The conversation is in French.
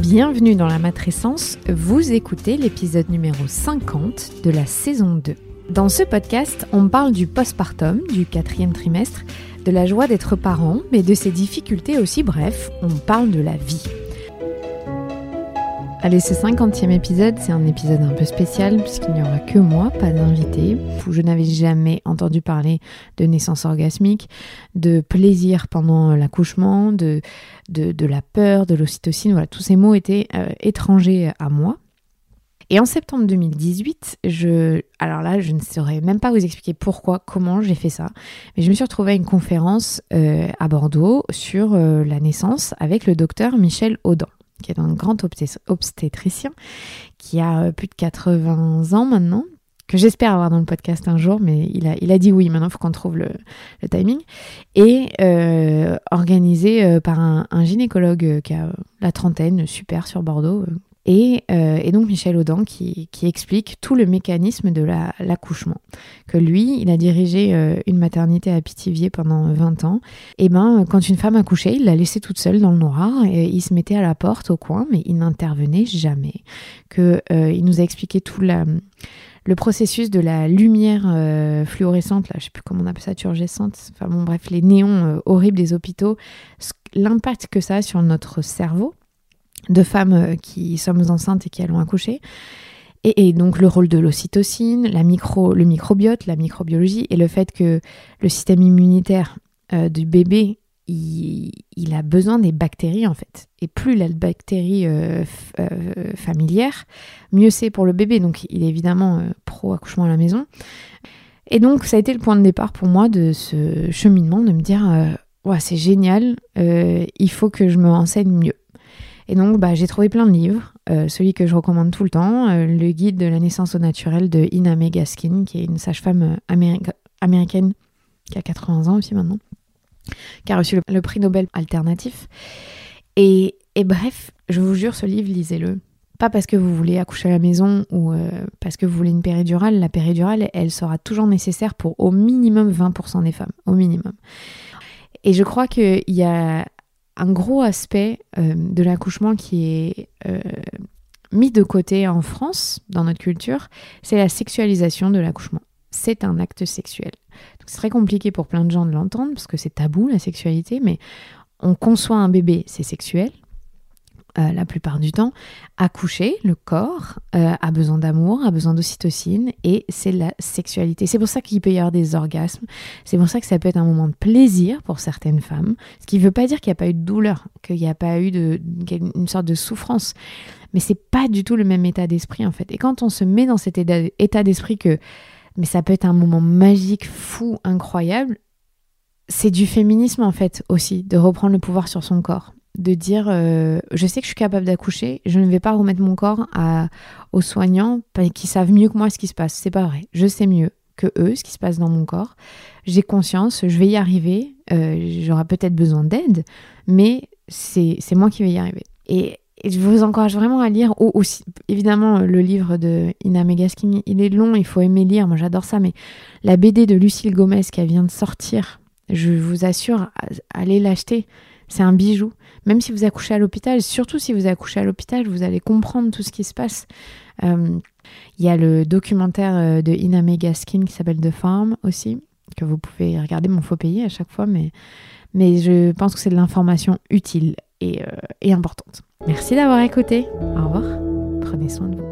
Bienvenue dans la matrescence, vous écoutez l'épisode numéro 50 de la saison 2. Dans ce podcast, on parle du postpartum, du 4e trimestre, de la joie d'être parent, mais de ses difficultés aussi, bref, on parle de la vie. Allez, ce 50e épisode, c'est un épisode un peu spécial puisqu'il n'y aura que moi, pas d'invité. Je n'avais jamais entendu parler de naissance orgasmique, de plaisir pendant l'accouchement, de la peur, de l'ocytocine. Voilà, tous ces mots étaient étrangers à moi. Et en septembre 2018, alors là, je ne saurais même pas vous expliquer comment j'ai fait ça, mais je me suis retrouvée à une conférence à Bordeaux sur la naissance avec le docteur Michel Audin, qui est un grand obstétricien, qui a plus de 80 ans maintenant, que j'espère avoir dans le podcast un jour, mais il a dit oui, maintenant il faut qu'on trouve le timing, et organisé par un gynécologue qui a la trentaine, super, sur Bordeaux, et donc Michel Audin qui explique tout le mécanisme de l'accouchement. Que lui, il a dirigé une maternité à Pithiviers pendant 20 ans. Et quand une femme accouchait, il l'a laissée toute seule dans le noir et il se mettait à la porte au coin, mais il n'intervenait jamais. Il nous a expliqué tout le processus de la lumière fluorescente, là, je ne sais plus comment on appelle ça, turgescente, enfin bon bref, les néons horribles des hôpitaux, l'impact que ça a sur notre cerveau de femmes qui sommes enceintes et qui allons accoucher, et donc le rôle de l'ocytocine, le microbiote, la microbiologie, et le fait que le système immunitaire du bébé, il a besoin des bactéries en fait, et plus la bactérie familière, mieux c'est pour le bébé, donc il est évidemment pro-accouchement à la maison. Et donc ça a été le point de départ pour moi de ce cheminement, de me dire c'est génial, il faut que je me renseigne mieux. Et donc, j'ai trouvé plein de livres. Celui que je recommande tout le temps, le guide de la naissance au naturel de Ina May Gaskin, qui est une sage-femme américaine qui a 80 ans aussi maintenant, qui a reçu le prix Nobel alternatif. Et bref, je vous jure, ce livre, lisez-le. Pas parce que vous voulez accoucher à la maison ou parce que vous voulez une péridurale. La péridurale, elle sera toujours nécessaire pour au minimum 20% des femmes. Au minimum. Et je crois qu'il y a un gros aspect de l'accouchement qui est mis de côté en France, dans notre culture, c'est la sexualisation de l'accouchement. C'est un acte sexuel. Donc, c'est très compliqué pour plein de gens de l'entendre, parce que c'est tabou, la sexualité, mais on conçoit un bébé, c'est sexuel, la plupart du temps. Accoucher, le corps a besoin d'amour, a besoin d'ocytocine, et c'est la sexualité. C'est pour ça qu'il peut y avoir des orgasmes, c'est pour ça que ça peut être un moment de plaisir pour certaines femmes, ce qui ne veut pas dire qu'il n'y a pas eu de douleur, qu'il n'y a pas eu une sorte de souffrance, mais c'est pas du tout le même état d'esprit en fait. Et quand on se met dans cet état d'esprit mais ça peut être un moment magique, fou, incroyable, c'est du féminisme en fait aussi, de reprendre le pouvoir sur son corps. De dire je sais que je suis capable d'accoucher, je ne vais pas remettre mon corps aux soignants qui savent mieux que moi ce qui se passe. C'est pas vrai, je sais mieux que eux ce qui se passe dans mon corps, j'ai conscience, je vais y arriver, j'aurai peut-être besoin d'aide, mais c'est moi qui vais y arriver. Et je vous encourage vraiment à lire aussi, évidemment, le livre de Ina May Gaskin, il est long, il faut aimer lire, moi j'adore ça, mais la BD de Lucille Gomez qui vient de sortir, je vous assure, allez l'acheter. C'est un bijou. Même si vous accouchez à l'hôpital, surtout si vous accouchez à l'hôpital, vous allez comprendre tout ce qui se passe. Il y a le documentaire de Ina May Gaskin qui s'appelle The Farm aussi, que vous pouvez regarder, mais il faut payer à chaque fois. Mais je pense que c'est de l'information utile et importante. Merci d'avoir écouté. Au revoir. Prenez soin de vous.